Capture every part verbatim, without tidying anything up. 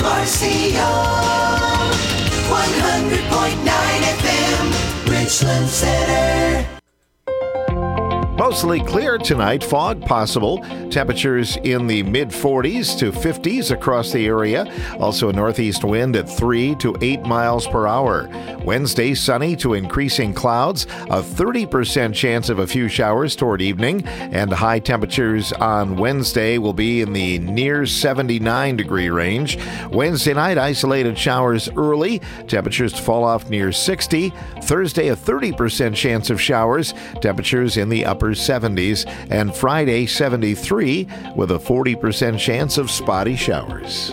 R C O, one hundred point nine F M, Richland Center. Mostly clear tonight, fog possible. Temperatures in the mid forties to fifties across the area. Also a northeast wind at three to eight miles per hour. Wednesday, sunny to increasing clouds. A thirty percent chance of a few showers toward evening. And high temperatures on Wednesday will be in the near seventy-nine degree range. Wednesday night, isolated showers early. Temperatures to fall off near sixty. Thursday, a thirty percent chance of showers. Temperatures in the upper seventies. And Friday, seventy-three with a forty percent chance of spotty showers.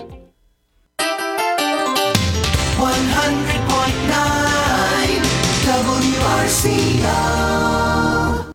one hundred point nine W R C O.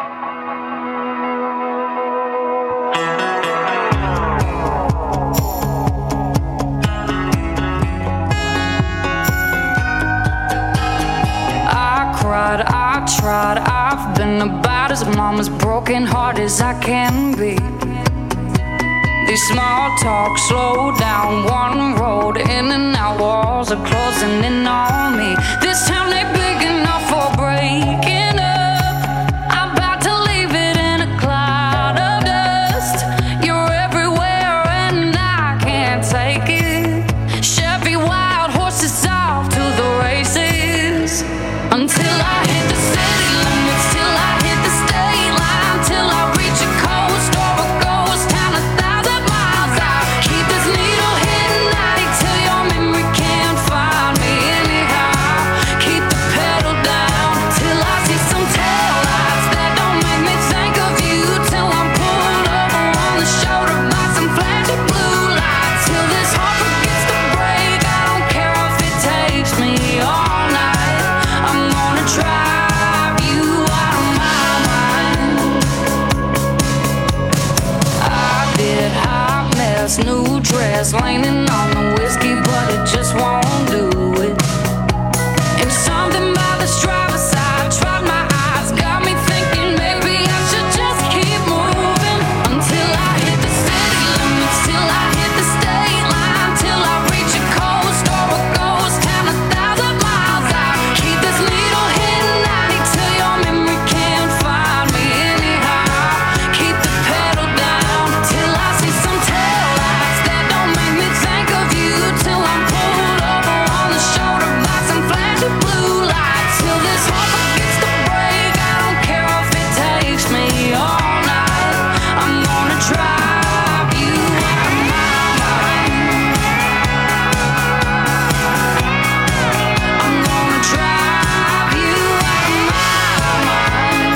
I cried, I tried, I've been about as mama's broken heart as I can be. These small talk slow down one road in and out, walls are closing in on me. This town ain't big enough for breaking up. I'm about to leave it in a cloud of dust. You're everywhere and I can't take it. Chevy wild horses off to the races. Until I hit the city limits, till I hit the state line, till I reach a coast or a ghost town a thousand miles out. Keep this needle hitting ninety till your memory can't find me anyhow. Keep the pedal down till I see some taillights that don't make me think of you, till I'm pulled over on the shoulder by some flashy blue lights. Till this heart forgets to break, I don't care if it takes me all night. I'm gonna drive you out of my mind. I did hot mess, new dress, leaning on the whiskey, but it just won't do it. And something about this driver's side, tried my eyes, got me thinking maybe I should just keep moving. Until I hit the city limits, till I hit the state line, till I reach a coast or a ghost town a thousand miles out. Keep this needle hitting ninety till your memory can't find me anyhow. Keep the pedal down till I see some taillights that don't make me think of you, till I'm pulled over on the shoulder by some flashy blue lights. Till this heart forgets to break, I don't care if it takes me all night. I'm gonna drive you out of my mind. I'm gonna drive you out of my mind.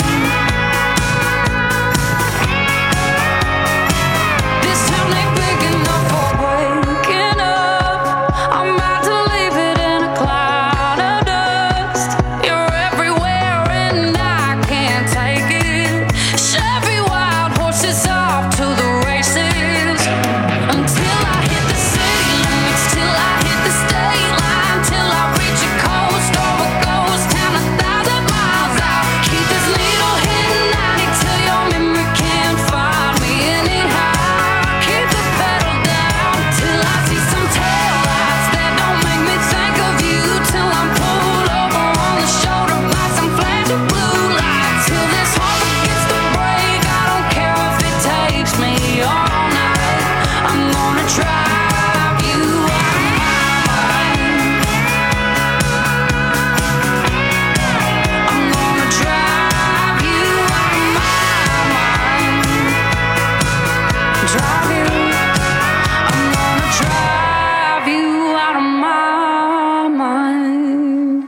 This town ain't big enough for waking up. I'm about to leave it in a cloud of dust. You're everywhere and I can't take it. Chevy wild horses off to the races. Until I hit the city limits, till I hit the state line, till I reach a coast or a ghost town a thousand miles out. Keep this needle hitting ninety till your memory can't find me anyhow. Keep the pedal down till I see some taillights that don't make me think of you, till I'm pulled over on the shoulder by some flashy blue lights. Till this heart forgets to break, I don't care if it takes me all night. I'm gonna drive you out of my mind. I'm gonna drive you out of my mind. Drive you. I'm gonna drive you out of my mind.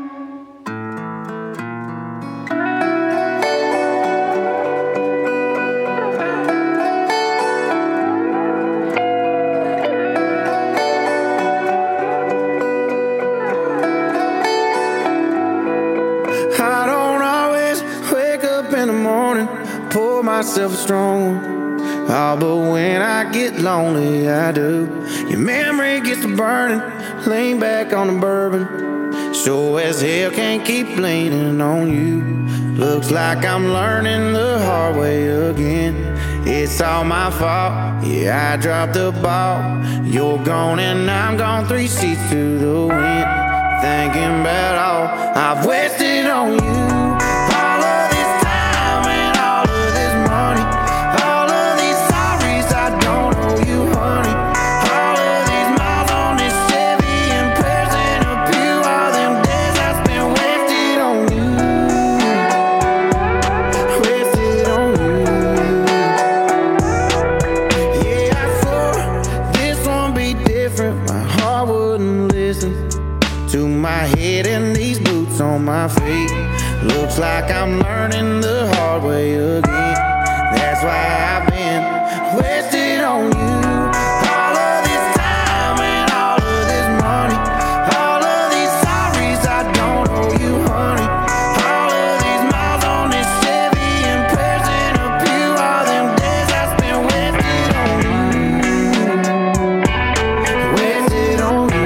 I don't always wake up in the morning, pour myself a strong one. Oh, but when I get lonely, I do. Your memory gets to burning, lean back on the bourbon. Sure as hell can't keep leaning on you. Looks like I'm learning the hard way again. It's all my fault, yeah, I dropped the ball. You're gone and I'm gone, three seats to the wind. Thinking about all I've wasted on you. All of this time and all of this money. All of these sorries I don't owe you, honey. All of these miles on this Chevy and prayers in a pew. All them days I spent wasted on you. Wasted on you. Yeah, I swore this won't be different. My heart wouldn't listen to my head and these boots on my feet. Looks like I'm learning the hard way again. That's why I've been wasted on you. All of this time and all of this money. All of these sorries I don't owe you, honey. All of these miles on this Chevy and prayers in a pew. All them days I spent wasted on you. Wasted on you.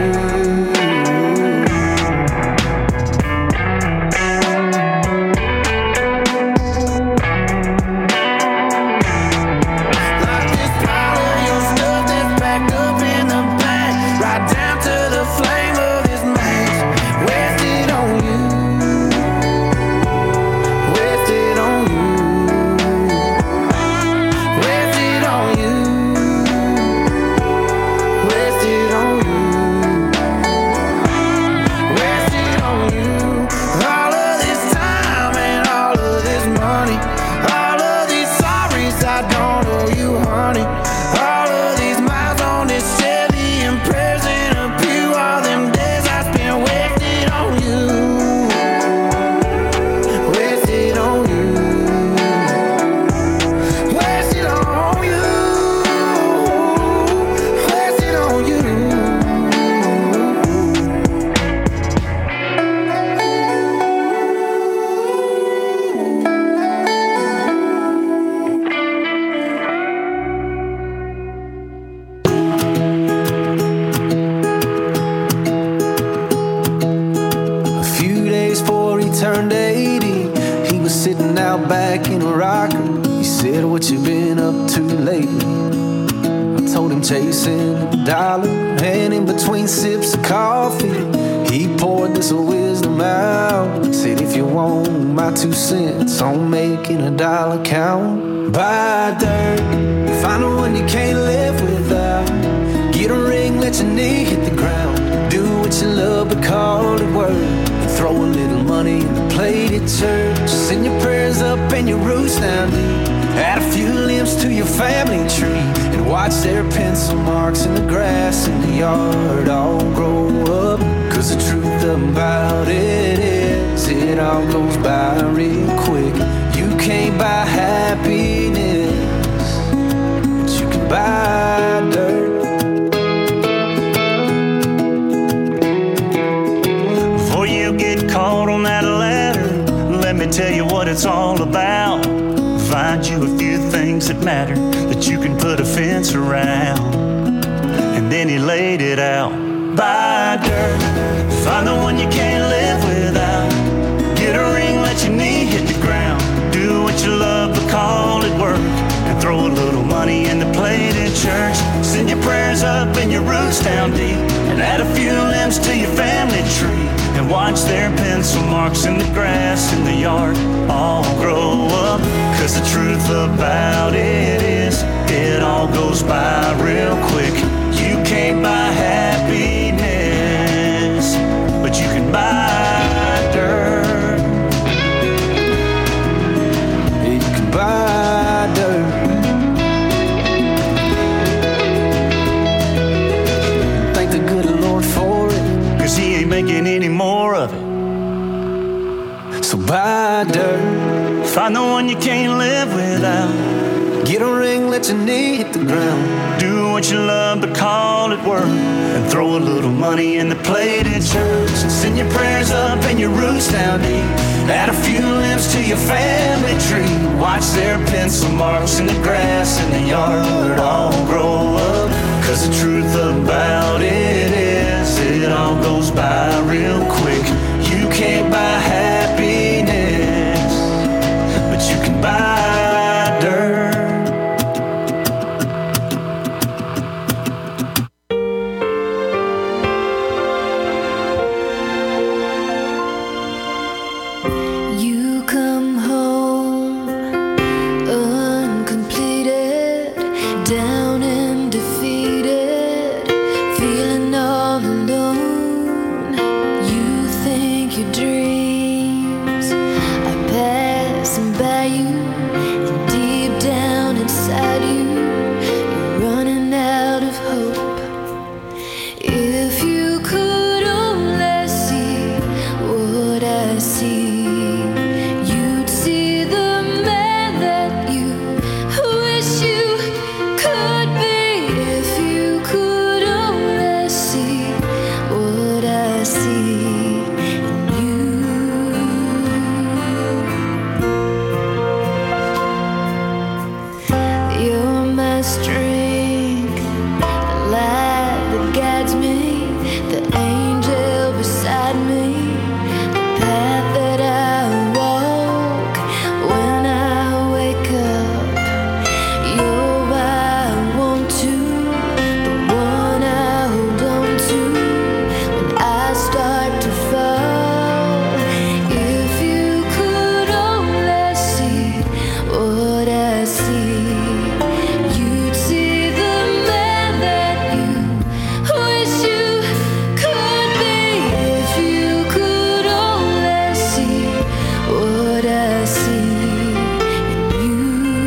Like this pile of your stuff that's packed up in the back, right down to the flame of this match. Wasted on you. Wasted on you. Wasted on you. Wasted on you. Wasted on you. All of this time and all of this money. All of these sorries I don't owe you, honey. All of these miles on this Chevy and prayers in a pew. All them days I spent wasted on you. Wasted on you. Wasted on you. Wasted on you. A few days before he turned eighty, he was sitting out back in a rocker. He said, "What you been up to lately?" I told him chasing a dollar, and in between sips of coffee, he poured this wisdom out. Said, "If you want my two cents on making a dollar count, buy dirt, find the one you can't live without. Get a ring, let your knee hit the ground. Do what you love, but call it work. And throw a little money in the plate at church. Send your prayers up and your roots down deep. Add a few limbs to your family tree. And watch their pencil marks in the grass in the yard all grow up. Cause the truth about it is, it all goes by real quick. You can't buy happiness, but you can buy dirt." Before you get caught on that ladder, let me tell you what it's all about. Find you a few things that matter that you can put a fence around. And then he laid it out. Buy dirt, find the one you can't live without. Get a ring, let your knee hit the ground. Do what you love, but call it work. And throw a little money in the plate at church. Send your prayers up and your roots down deep. And add a few limbs to your family tree. And watch their pencil marks in the grass in the yard all grow up. Cause the truth about it is, it all goes by real quick. You can't buy happiness, but you can buy dirt. You can buy dirt. Thank the good Lord for it. Cause he ain't making any more of it. So buy dirt. Find the one you can't live without. Get a ring, let your knee hit the ground. Do what you love, but call it work. And throw a little money in the plate at church. And send your prayers up and your roots down deep. Add a few limbs to your family tree. Watch their pencil marks in the grass in the yard all grow up. 'Cause the truth about it is, it all goes by real quick. You can't buy happiness, but you can buy dirt. You come home uncompleted, down and defeated, feeling all alone. You think your dreams are passing by you, and deep down inside you, you're running out of hope. If you could only see what I see, you'd see the man that you wish you could be. If you could only see what I see in you. You're my strength, the light that guides me, the angel beside me, the path that I walk when I wake up. You're why I want to, the one I hold on to when I start to fall. If you could only see what I see, you'd see the man that you wish you could be. If you could only see what I see in you.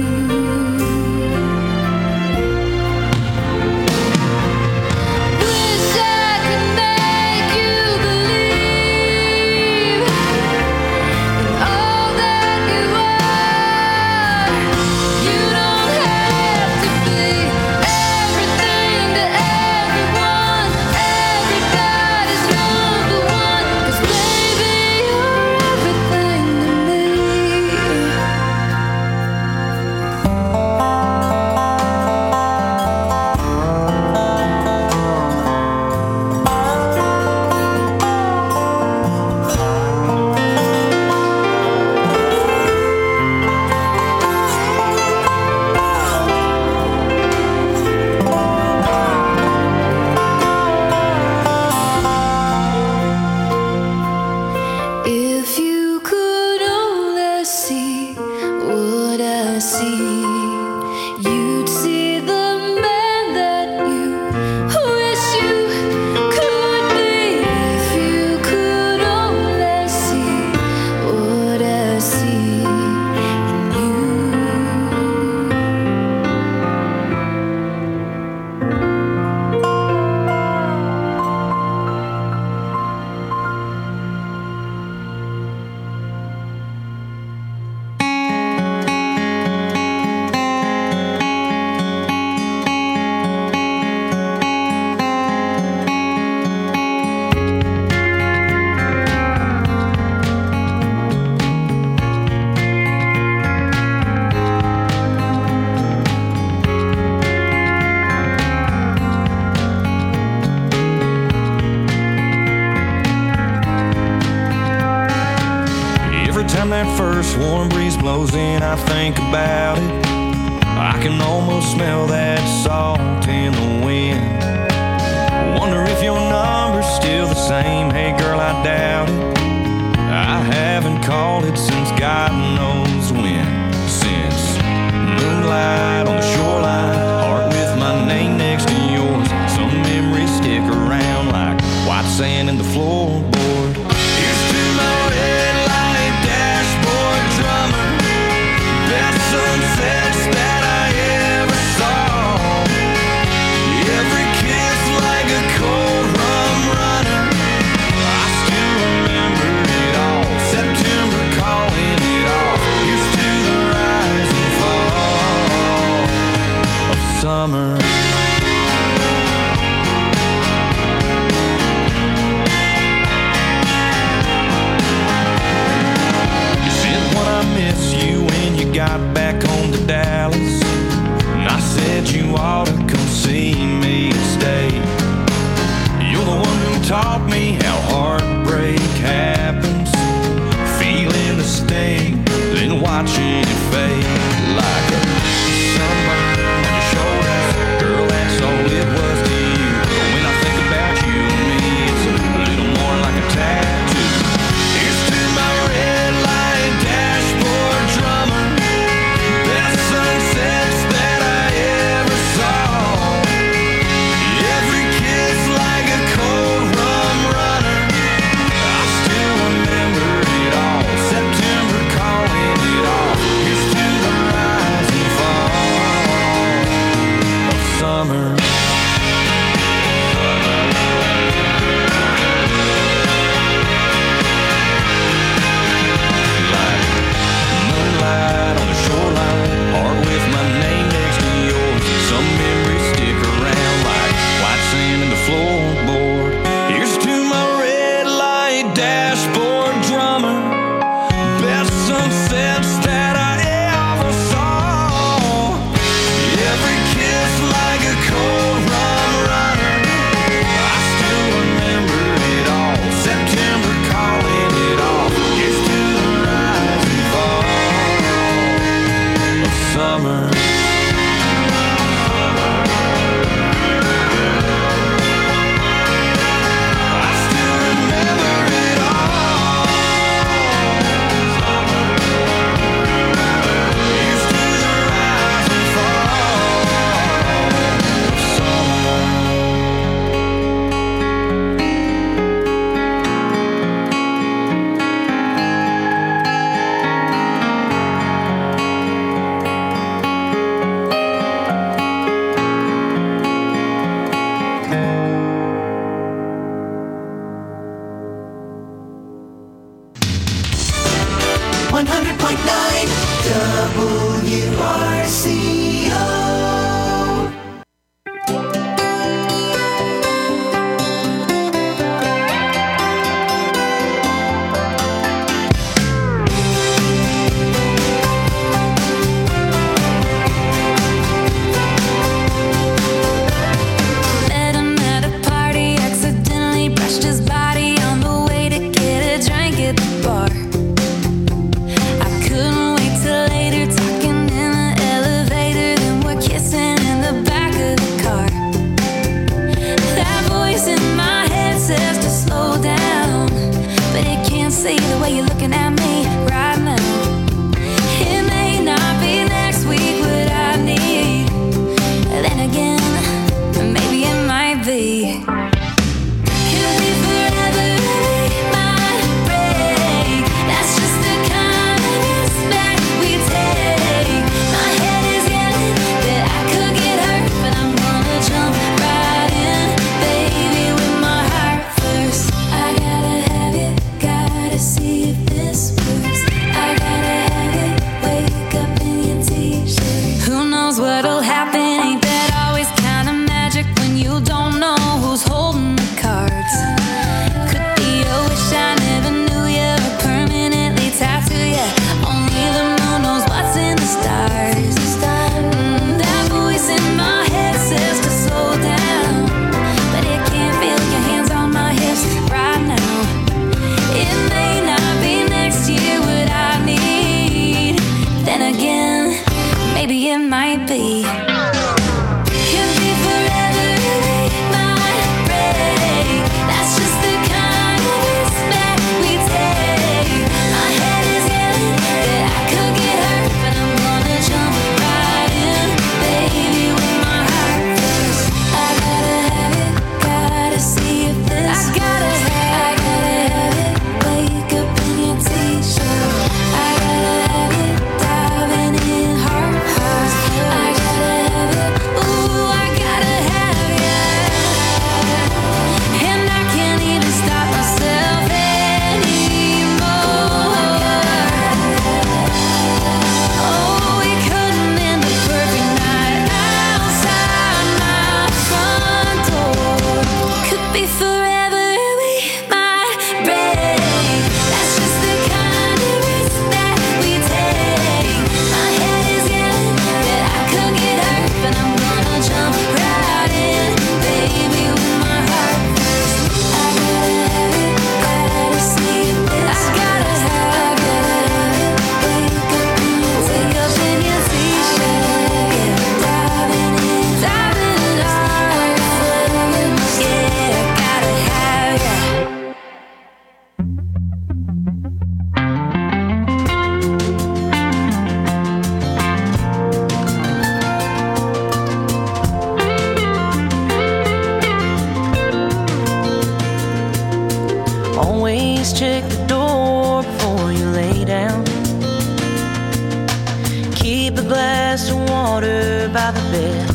Wish I could make you believe in all that you are. You don't have to be everything to everyone. Everybody's number one. 'Cause baby, you're everything to me. If you could only see what I see, you'd see the man that you wish you could be. If you could only see what I see in you. Every time that first warm breeze blows in, I think about it. I can almost smell that salt in the wind. Wonder if your number's still the same. Hey girl, I doubt it. I haven't called it since God knows when. Since moonlight on the shoreline, heart with my name next to yours. Some memories stick around like white sand in the floorboard. Here's to my red light dashboard drummer, best sunsets that I ever saw. Every kiss like a cold rum runner, I still remember it all. September calling it off. Here's to the rise and fall of summer. taught me how heartbreak happens. Feeling the sting, then watching it fade like a sunburn on your shoulder. Girl, that's all it was to you. When I think about you and me, it's a little more like a tattoo. Here's to my red light dashboard drummer, best sunsets that I ever saw. Every kiss like a cold rum runner. I still remember it all. September calling it off. Here's to the rise and fall of summer. Like moonlight on the shoreline, heart with my name next to yours. Some memories stick around like white sand in the floorboard. Here's to my red light dashboard drummer, best sunsets that I ever saw. Every kiss like a cold rum runner. I still remember it all. September calling it off. Here's to the rise and fall of summer. I still remember it all. Here's to the rise and fall of summer. one hundred point nine W R C O. Met him at a party, accidentally brushed his body on the way to get a drink at the bar. I couldn't wait till later, talking in the elevator, then we're kissing in the back of the car. That voice in my head says to slow down, but it can't see the way you're looking at me right now. It may not be next week what I need, then again, maybe it might be. Could be forever, it might break. That's just the kind of respect we take. My head is yelling that I could get hurt, but I'm gonna jump right in, baby, with my heart first. I gotta have it, gotta see if this works. I gotta have it, wake up in your t-shirt. Who knows what'll happen? Ain't that always kind of magic when you don't know who's holding the cards? Could be a wish I never knew you, or permanently tattoo you. Only the moon knows what's in the stars. Mm, that voice in my head says to slow down, but it can't feel your hands on my hips right now. It may not be next year what I need, then again, maybe it might be. Could be forever, it might break. That's just the kind of respect we take. My head is yelling that I could get hurt, but I'm gonna jump right in, baby, with my heart first. I gotta have it, gotta see if this. I gotta have, I gotta have it, wake up in your t-shirt. I gotta have it, diving in heart high. I gotta have it, ooh, I gotta have it, and I can't even stop myself anymore. Oh, it couldn't end a perfect night outside my front door. Could be forever, we Always check the door before you lay down. Keep a glass of water by the bed.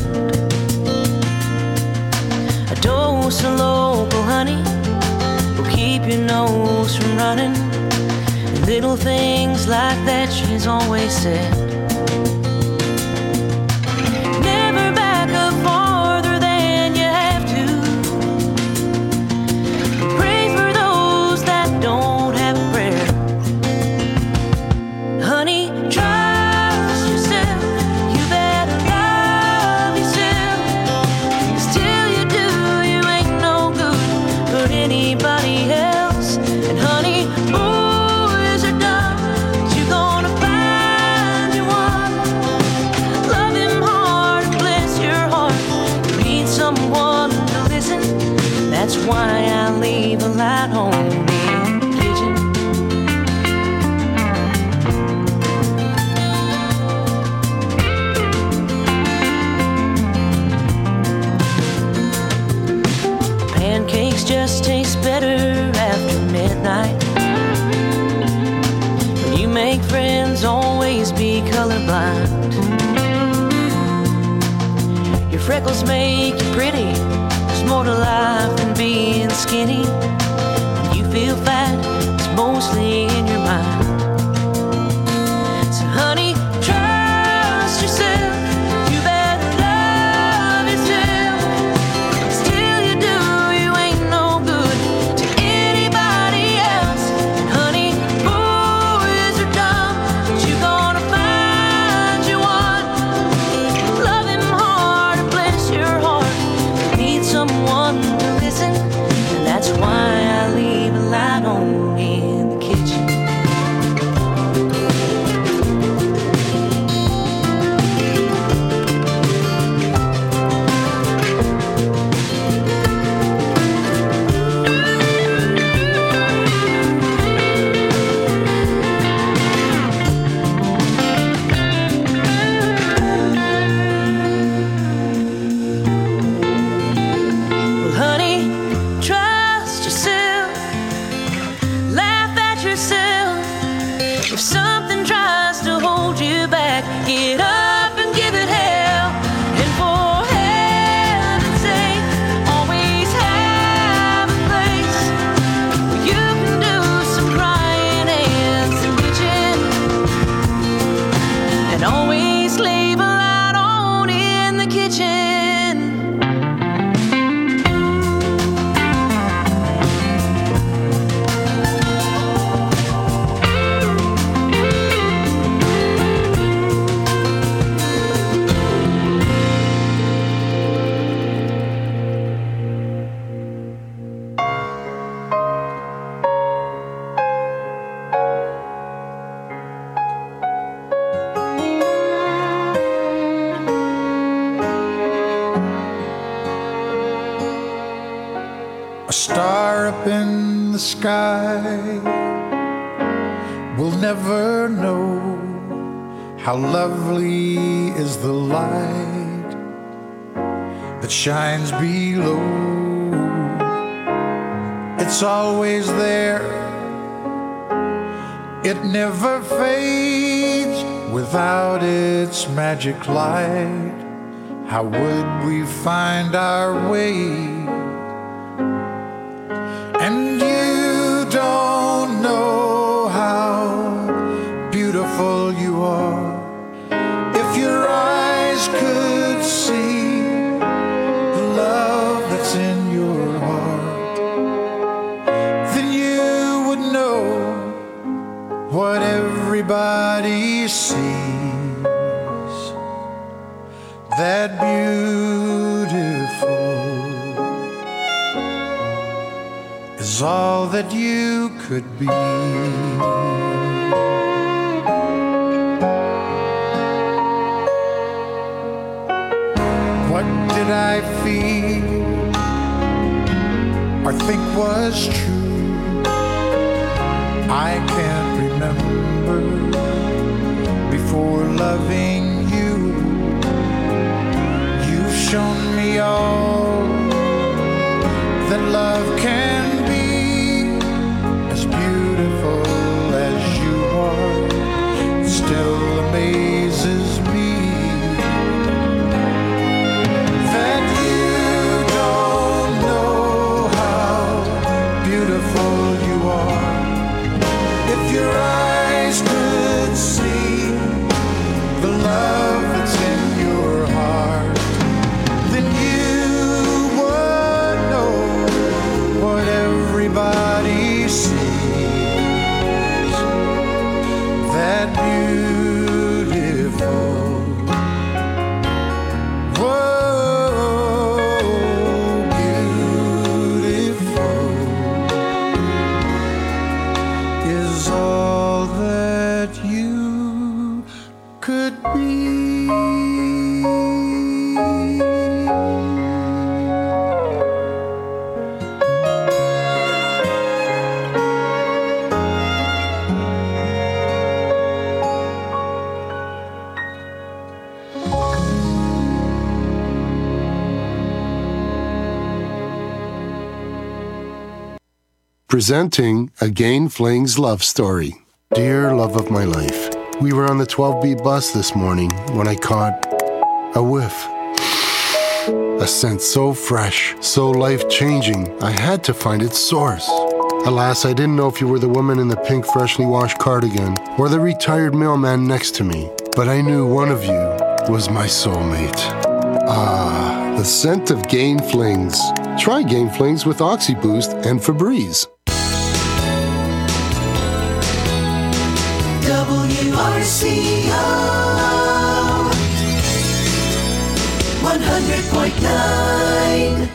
A dose of local honey will keep your nose from running. And little things like that she's always said. Never back up farther than you have to. Pray for those that don't have a prayer. Honey, trust yourself. You better love yourself. 'Cause till you do, you ain't no good for anybody else. And honey, boys are dumb, but you gonna find you one. Love him hard, bless your heart. You need someone to listen. That's why I leave a light on in the kitchen. Pancakes just taste better after midnight. When you make friends, always be colorblind. Your freckles make you pretty. There's more to life than being skinny. When you feel fat, it's mostly in your mind. So honey, trust yourself. You better love yourself. 'Cause till you do, you ain't no good to anybody else. And honey, boys are dumb, but you gonna find you one. Love him hard and bless your heart. You need someone to listen, and that's why I leave a light on in the kitchen. Well, honey, trust yourself. Laugh at yourself. If something tries to hold you back, get up and give it hell. And for heaven's sake, always have a place where you can do some crying and some bitching. And always leave a light on in the kitchen. A star up in the sky. We'll never know how lovely is the light that shines below. It's always there. It never fades without its magic light. How would we find our way? And you don't know how beautiful you are. If your eyes could see the love that's in your heart, then you would know what everybody sees. That beautiful is all that you could be. What did I feel or think was true? I can't remember before loving you. You've shown me all that love can be. presenting Again Flings Love Story. Dear love of my life, we were on the twelve B bus this morning when I caught a whiff. A scent so fresh, so life-changing, I had to find its source. Alas, I didn't know if you were the woman in the pink freshly washed cardigan or the retired mailman next to me, but I knew one of you was my soulmate. Ah, the scent of Gain Flings. Try Gain Flings with OxyBoost and Febreze. W R C O one hundred point nine.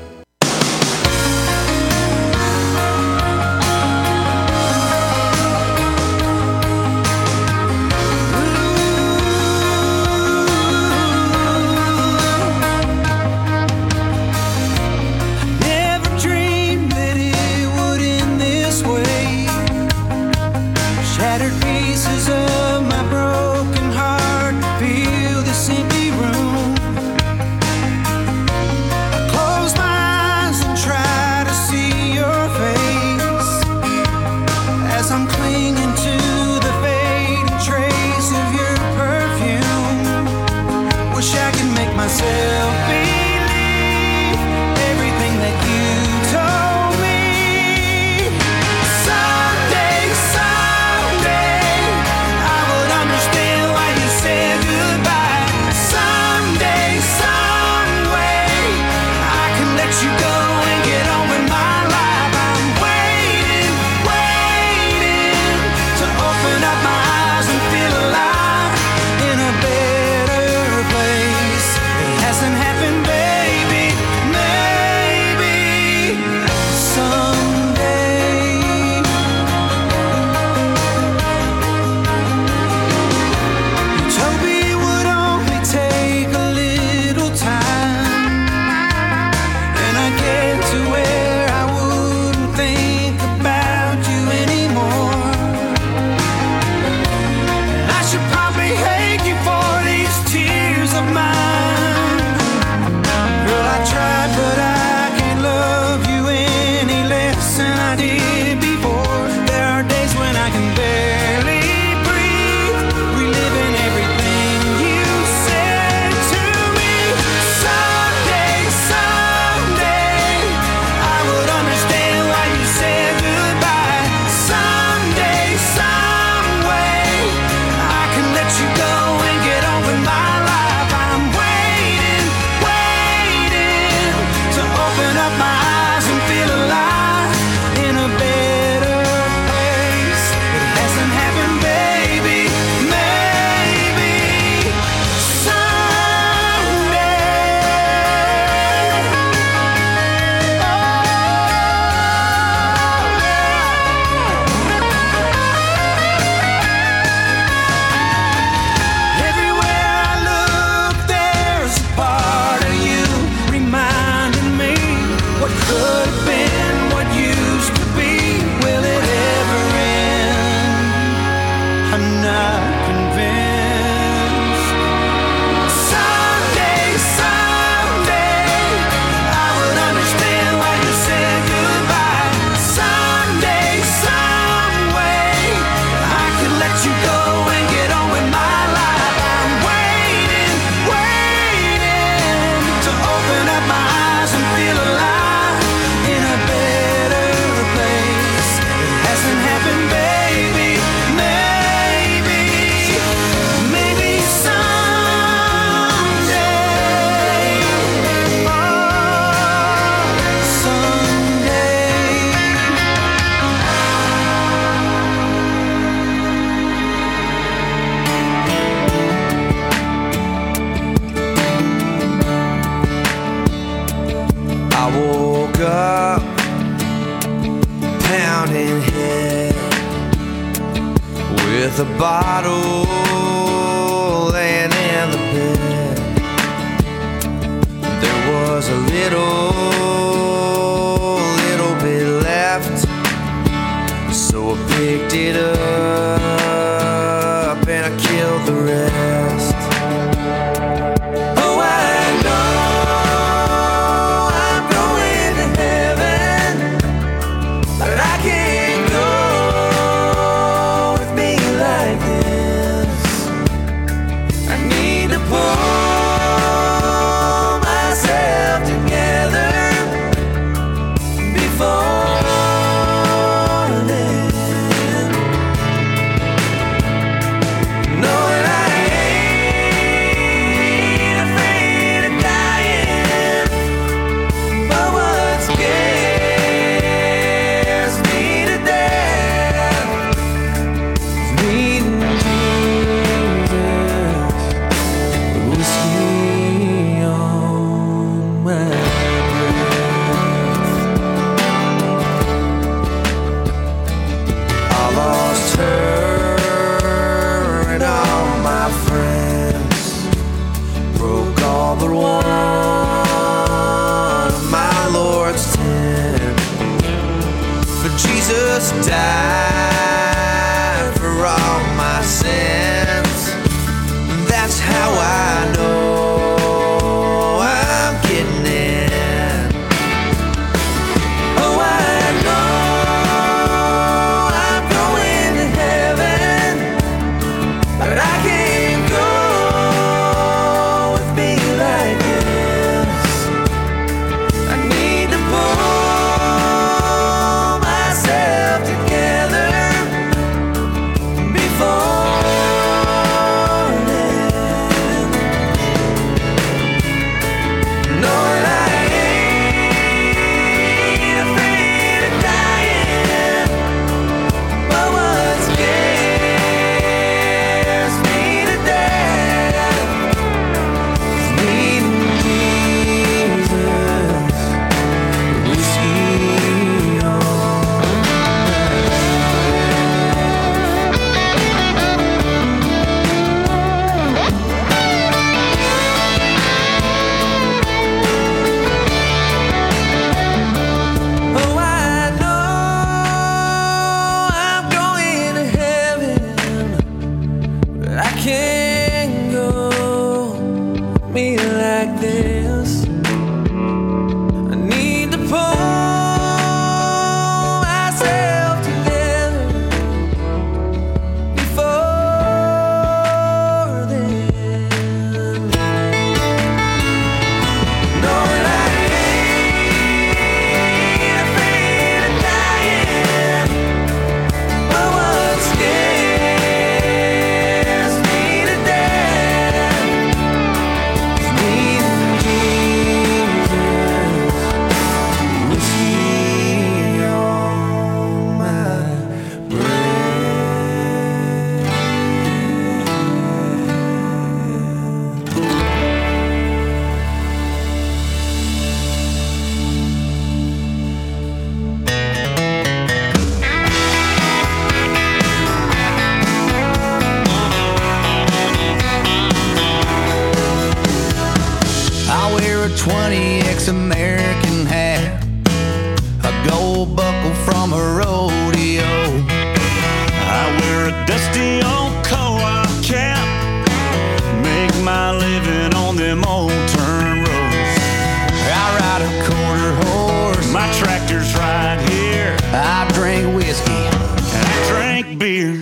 with a bottle laying in the bed. There was a little, little bit left, so I picked it up and I killed the rest. Oh, I know I'm going to heaven, but I twenty X American hat, a gold buckle from a rodeo. I wear a dusty old co-op cap, make my living on them old turn roads. I ride a quarter horse, my tractor's right here. I drink whiskey, and I drink beer.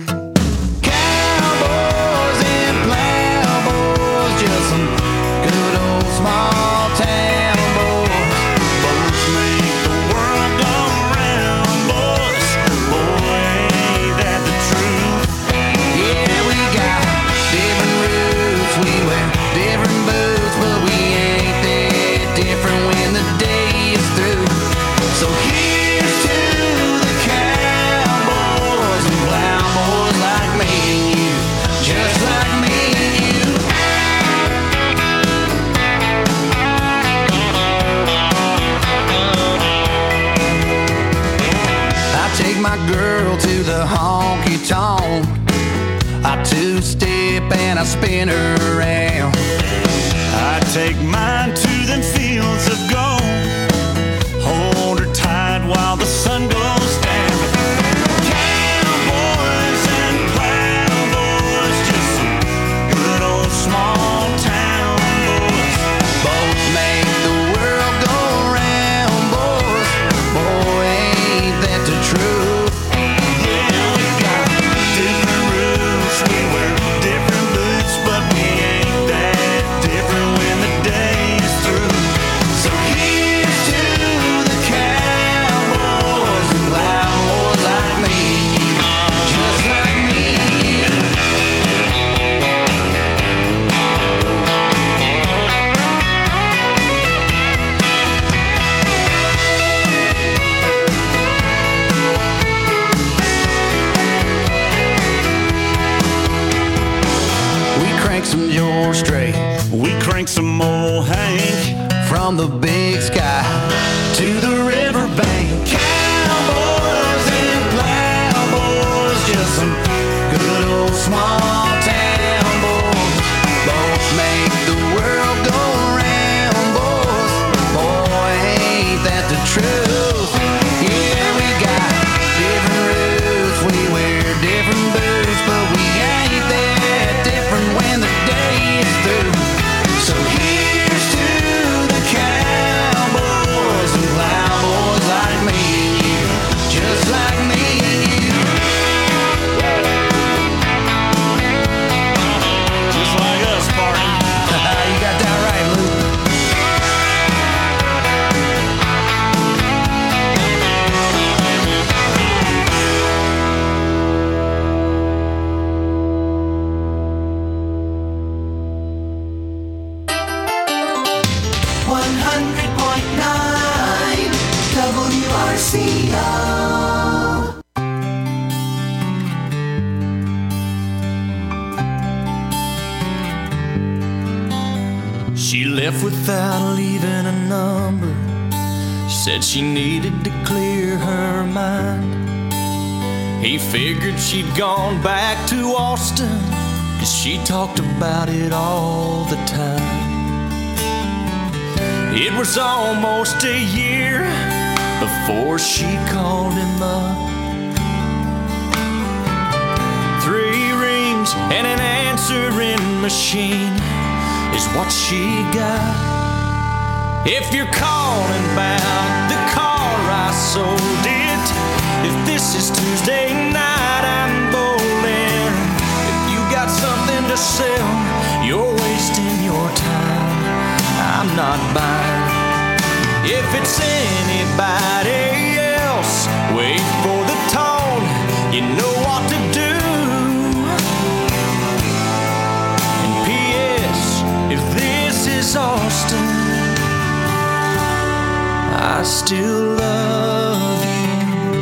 Cowboys and plowboys, just some good old small town boys. Boys make the world go round, boys. Boy, ain't that the truth? Yeah, we got different roots, we wear different boots, but we ain't that different when the day is through. So here's to the cowboys and plowboys like me and you, just like me and you. I take my girl to the honky tonk, I two-step and I spin her around. I take mine to them fields of gold, hold her tight while the sun goes down. Cowboys and plowboys, just some good old small town boys. Both make the world go round, boys. Boy, ain't that the truth? Yeah, we got different roots, we wear different boots, but we ain't that different when the day is through. So here's your strength. We crank some old Hank from the big sky to the riverbank. Cowboys and plowboys, just some good old small town boys. Both make the world go round, boys. Boy, ain't that the truth? Yeah, we got different roots, we wear different boots, but we ain't that different when the day is through. So here's to the cowboys and plowboys like me and you, just like me and you. Just like us, Spartan. You got that right, Luke. one hundred point nine W R C O. She left without leaving a number. Said she needed to clear her mind. He figured she'd gone back to Austin, 'cause she talked about it all the time. It was almost a year before she called him up. Three rings and an answering machine is what she got. If you're calling about the car I sold it, if this is Tuesday night I'm bowling, if you got something to sell, you're wasting your time, I'm not buying. If it's anybody else, wait for the tone, you know what to do. And P S, if this is Austin, I still love you.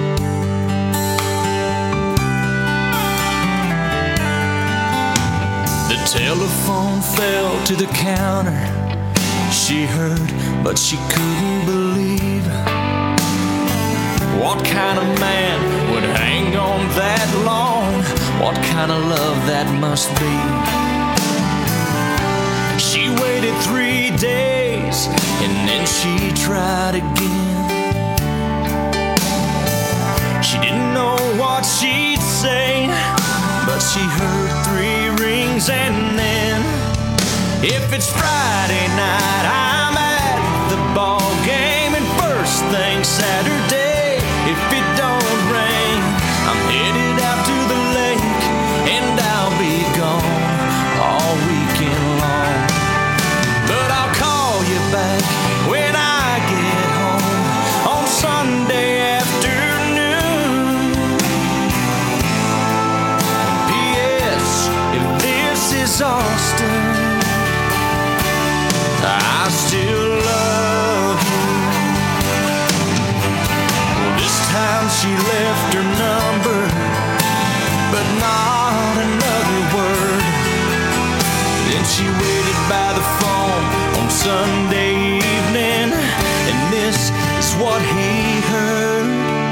The telephone fell to the counter. She heard, but she couldn't believe. What kind of man would hang on that long? What kind of love that must be? She waited three days and then she tried again. She didn't know what she'd say, but she heard three rings and then, if it's Friday night, I'm at the ball game, and first thing Saturday, if it don't rain, I'm headed out to the lake, and I'll be gone all weekend long. But I'll call you back when I get home on Sunday afternoon. P S, if this is Austin, I still love you. Well, this time she left her number, but not another word. Then she waited by the phone on Sunday evening, and this is what he heard.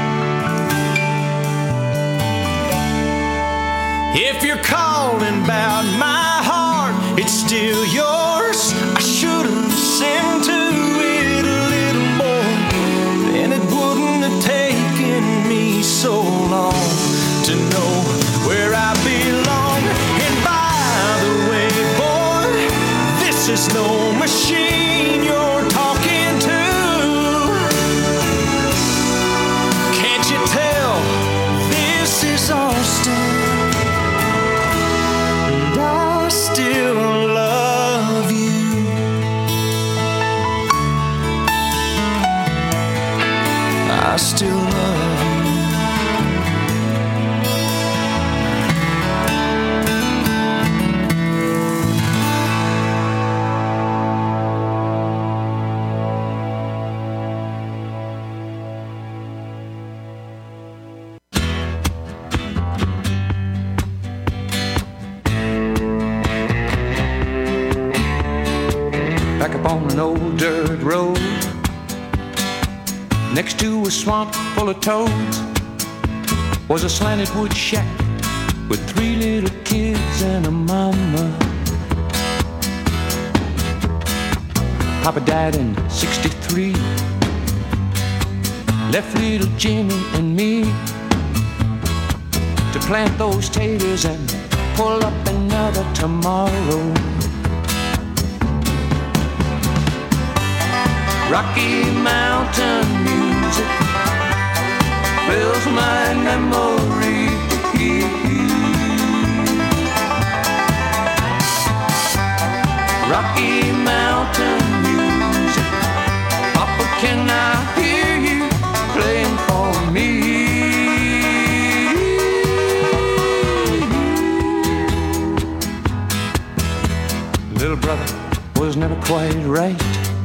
If you're calling about my heart, it's still yours. I should have listened to it a little more, then it wouldn't have taken me so long to know where I belong. And by the way, boy, this is no machine you're talking to. Can't you tell this is Austin? And I still love you. I still love you. dirt road next to a swamp full of toads was a slanted wood shack with three little kids and a mama. Papa died in sixty-three, left little Jimmy and me to plant those taters and pull up another tomorrow. Rocky Mountain music fills my memory. Rocky Mountain music, Papa, can I hear you playing for me? Little brother was never quite right.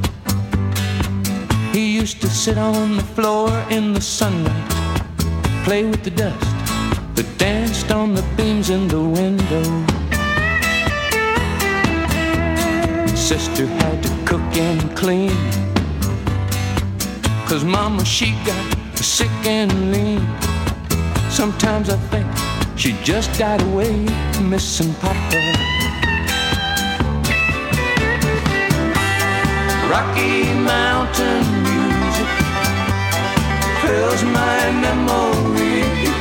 He used to sit on the floor in the sunlight, play with the dust that danced on the beams in the window. Sister had to cook and clean, 'cause Mama, she got sick and lean. Sometimes I think she just died away, missing Papa. Rocky Mountain music fills my memory.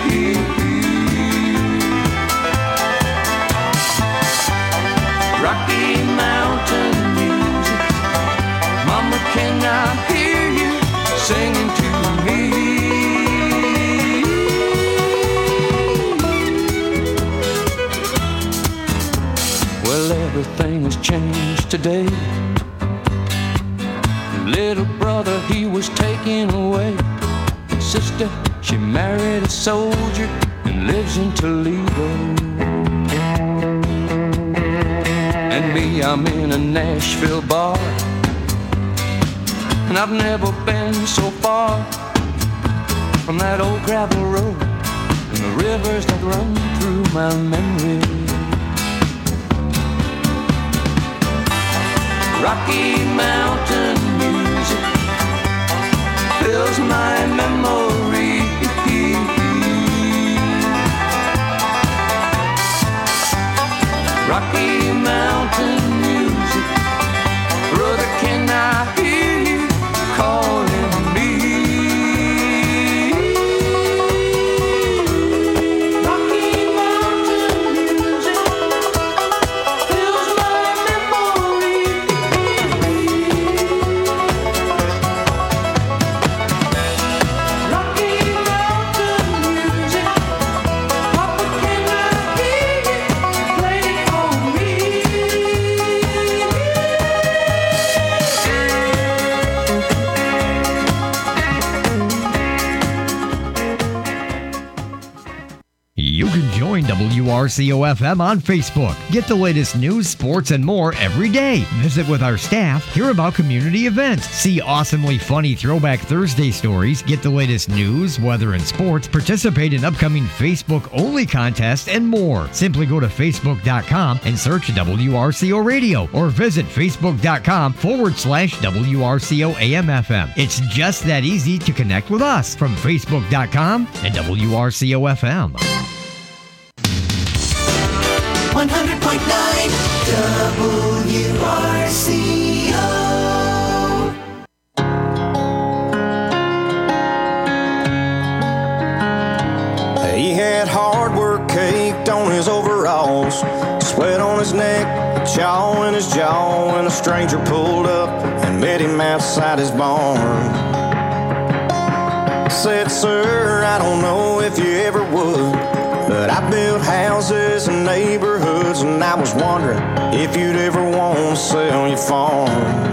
Rocky Mountain music, Mama, can I hear you singing to me? Well, everything has changed today. Little brother, he was taken away. Sister, she married a soldier and lives in Toledo. And me, I'm in a Nashville bar, and I've never been so far from that old gravel road and the rivers that run through my memory. Rocky Mountain music fills my memory. Rocky Mountain music, brother, can I hear you calling me? Rocky Mountain music fills my memory. Rocky Mountain music, Papa, can I hear you play for me? You can join W R C O F M on Facebook. Get the latest news, sports, and more every day. Visit with our staff, hear about community events, see awesomely funny Throwback Thursday stories, get the latest news, weather, and sports, participate in upcoming Facebook-only contests, and more. Simply go to Facebook dot com and search W R C O Radio or visit Facebook dot com forward slash W R C O A M F M. It's just that easy to connect with us from Facebook dot com and W R C O F M. one hundred point nine W R C O. He had hard work caked on his overalls, sweat on his neck, a chaw in his jaw, when a stranger pulled up and met him outside his barn. Said, "Sir, I don't know if you ever would, but I built houses and neighborhoods, and I was wondering if you'd ever want to sell your farm."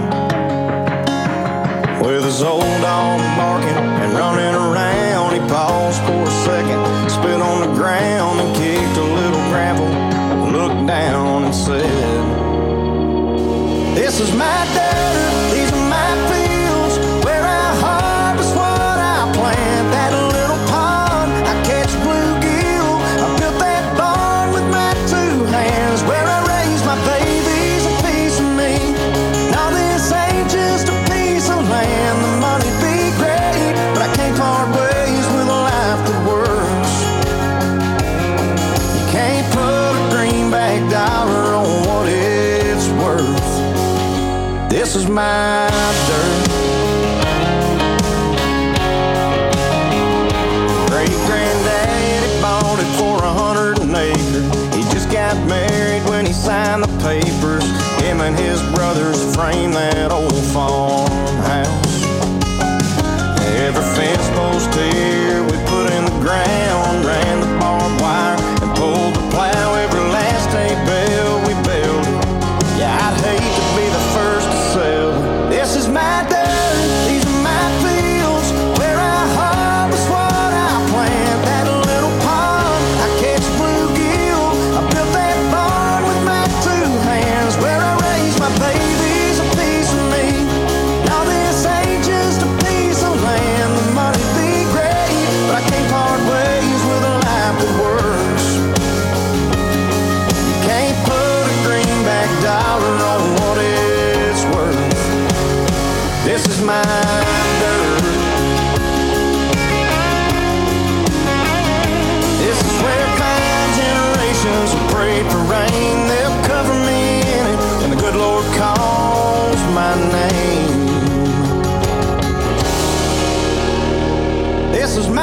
With his old dog barking and running around, he paused for a second, spit on the ground and kicked a little gravel, looked down and said, "This is my dirt, these are my fields, where I harvest what I plant. That little pond, I catch bluegill, I built that barn with my two hands, where I raise my babies, a piece of me. Now this ain't just a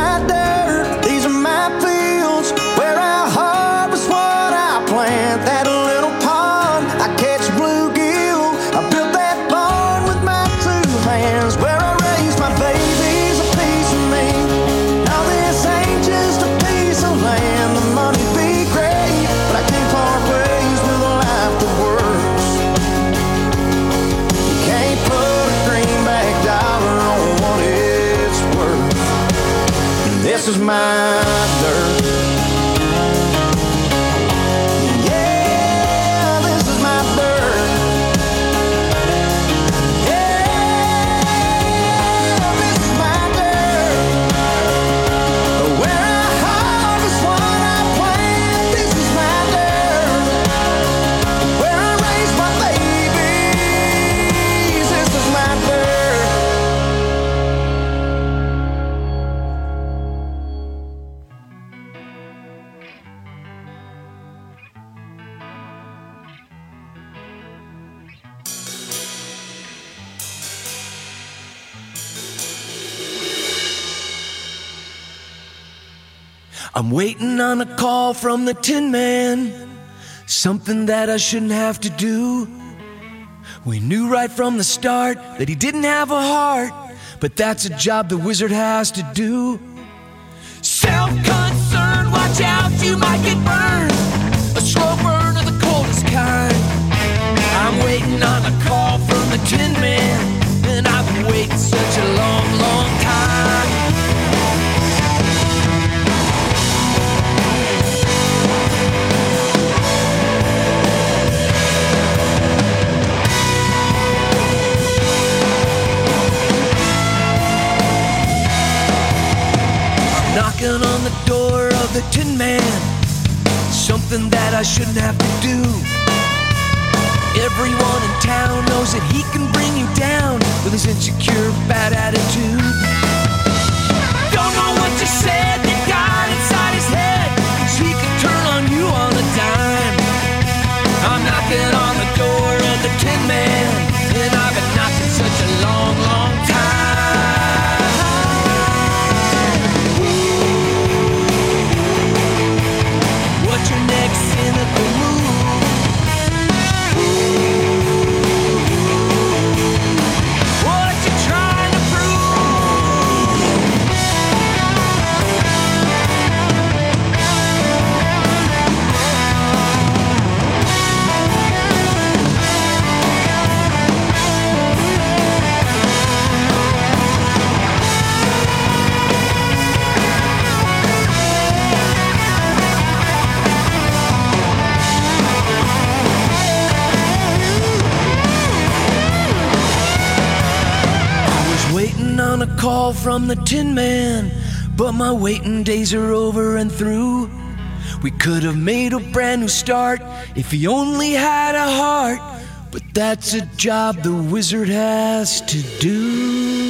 my dirt, these are my fields. Where I harvest what I plant. That little pond, I catch bluegill. I built that barn with my two hands. Where I raise my babies, a piece of me. Now this ain't just a piece of land. The money be great, but I can't part ways with a life that works. You can't put a greenback dollar on what it's worth. This is my dirt. Yeah, this is my dirt. Yeah, this is my dirt. Where I harvest what I plant. This is my dirt. Where I raise my babies. This is my dirt. I'm waiting on a call from the Tin Man, something that I shouldn't have to do. We knew right from the start that he didn't have a heart, but that's a job the wizard has to do. Self-concerned, watch out, you might get burned. A slow burn of the coldest kind. I'm waiting on a call from the Tin Man, and I've been waiting such a long, long time. Knocking on the door of the Tin Man, something that I shouldn't have to do. Everyone in town knows that he can bring you down with his insecure, bad attitude. Don't know what you said, you got inside his head, so he can turn on you on a dime. I'm knocking on the door of the Tin Man, and I've been knocking such a long, long time. What's your next cynical move? What you trying to on a call from the Tin Man, but my waiting days are over and through. We could have made a brand new start if he only had a heart, but that's a job the wizard has to do.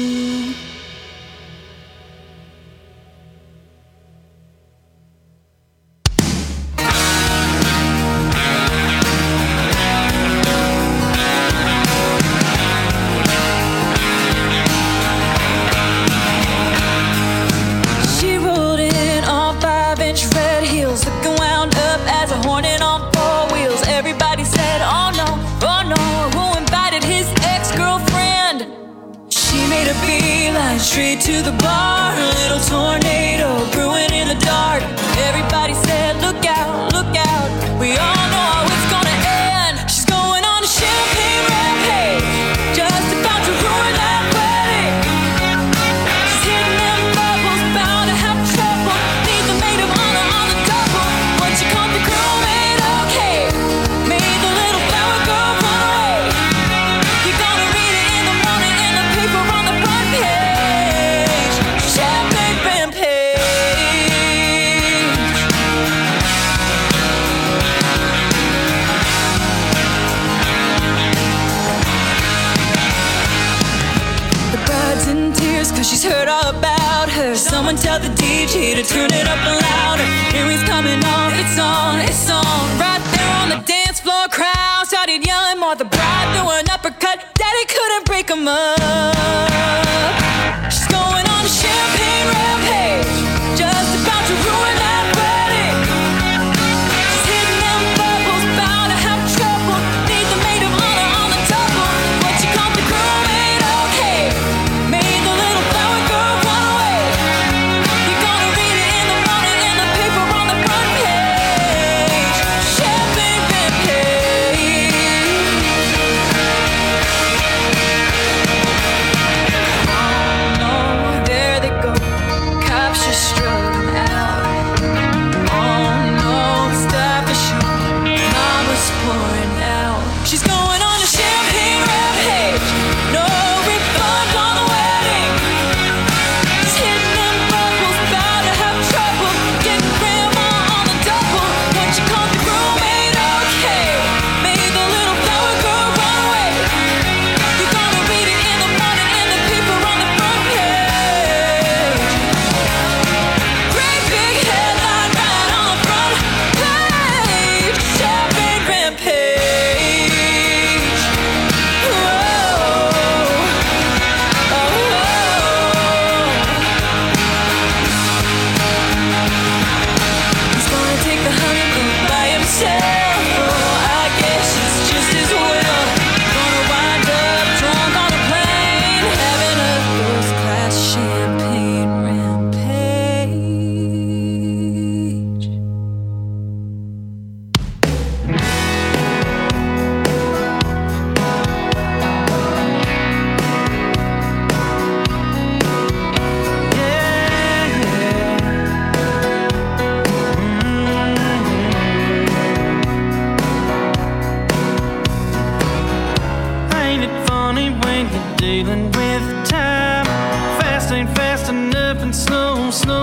Straight to the bar, a little tornado brewing in the dark. Everybody said, look out, look out. We all know how it's gonna end. She's going on a champagne rampage, just about to ruin that wedding. She's hitting them bubbles, bound to have trouble. Needs a maid of honor on the double. When she comes to groom it, okay. Made the little flower girl run away. You're gonna read it in the morning in the paper on the front page. Cause she's heard all about her. Someone tell the D J to turn it up louder. Earrings coming off, it's on, it's on. Right there on the dance floor, crowd started yelling more. The bride threw an uppercut, daddy couldn't break 'em up. She's going on a champagne rampage,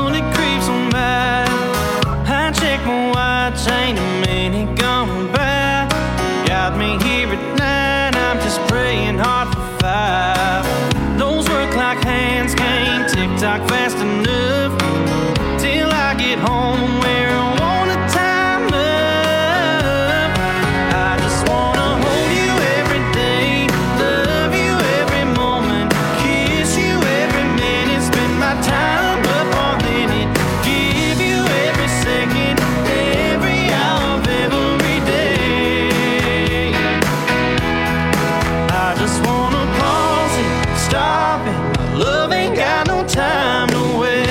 slowly creeps on by. I check my watch, ain't a minute gone by. Got me here at nine, I'm just praying hard for five. Those work like hands can't tick-tock fast enough till I get home where I wanna time up. I just wanna hold you every day, love you every moment, kiss you every minute, spend my time up all in it, give you every second, every hour of every day. I just wanna pause it, stop it, love ain't got no time to waste.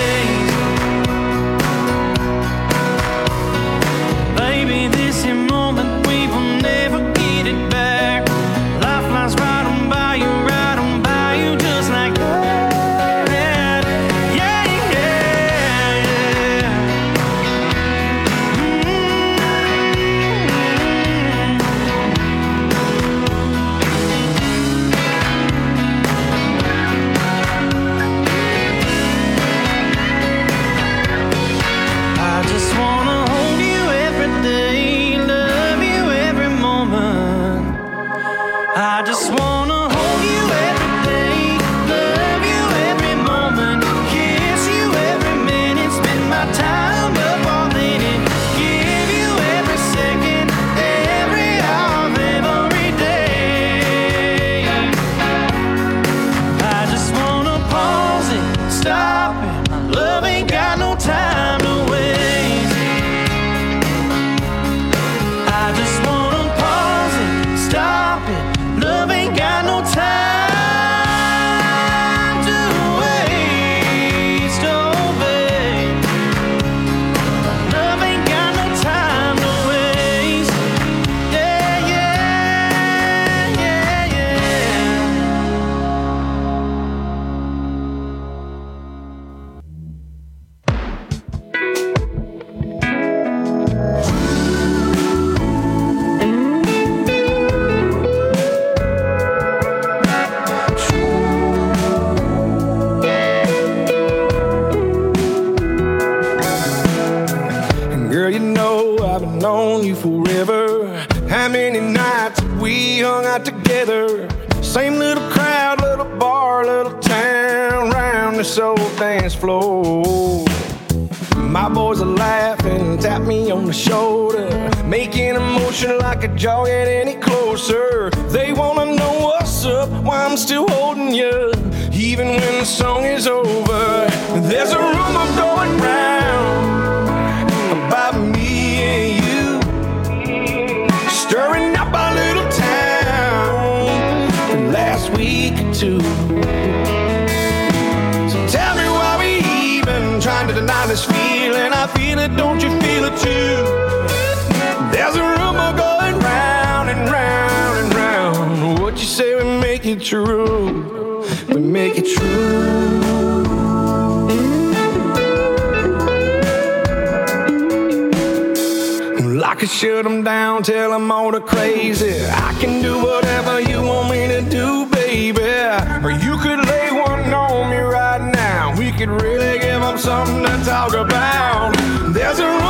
Baby, this here moment, we will never get it back. Life flies right on by you, right on by you, just like that. Yeah, yeah, yeah. I just wanna hold you every day, love you every moment. I just wanna hold you every day, love you every moment, kiss you every minute, spend my time up all in it, give you every second, every hour of every day. I just wanna pause it, stop it, love ain't got no time to waste. I just wanna pause it, stop it, love ain't got no time to waste, oh babe. Love ain't got no time to waste. Yeah, yeah, yeah, yeah. Girl, you know I've been on you forever. How many nights we hung out together? Same little crowd, little bar, little town, round this old dance floor. My boys are laughing, tap me on the shoulder, making a motion like a jaw get any closer. They wanna know what's up, why I'm still holding you, even when the song is over. There's a rumor going round about me and you, stirring up our little town from last week or two. So tell me why we even trying to deny this feeling. I feel it, don't you feel it too? There's a rumor going round and round and round. What you say we make it true, we make it true. I could shut them down, tell them all the crazy. I can do whatever you want me to do, baby. Or you could lay one on me right now. We could really give them something to talk about. There's a